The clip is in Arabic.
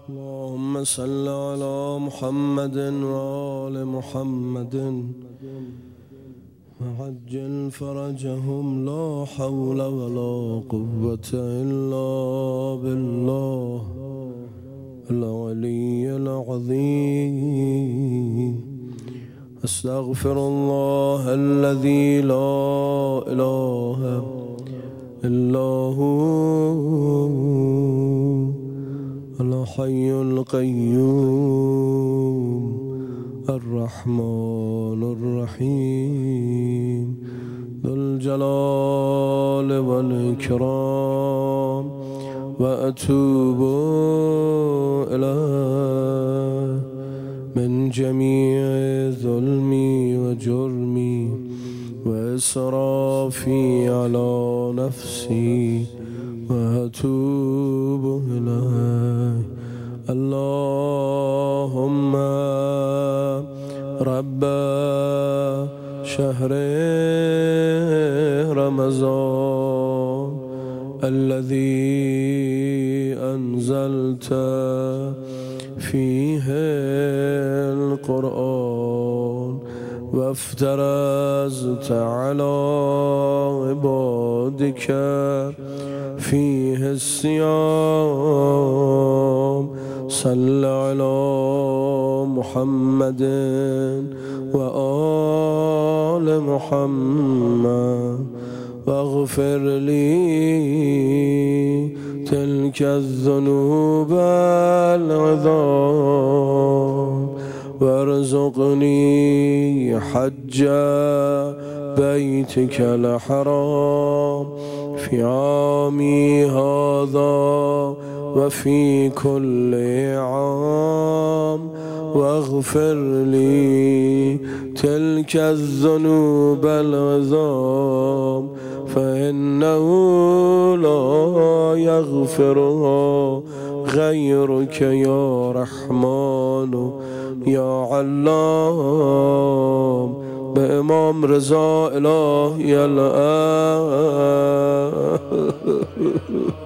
اللهم صل على محمد وآل محمد وعجل فرجهم. لا حول ولا قوة إلا بالله العلي العظيم. أستغفر الله الذي لا إله إلا هو الحي القيوم الرحمن الرحيم ذو الجلال والإكرام. وأتوب إليه من جميع ظلمي وجرمي وإسرافي على نفسي وأتوب إليه. اللهم رب شهر رمضان الذي أنزلت فيه القرآن وافترزت على عبادك فيه الصيام. صل على محمد وآل محمد واغفر لي تلك الذنوب العظام وارزقني حج بيتك الحرام في عامي هذا وفي كل عام. واغفر لي تلك الذنوب العظام فإنه لا يغفرها غيرك يا رحمن يا علام. بإمام رضا إلهي الآن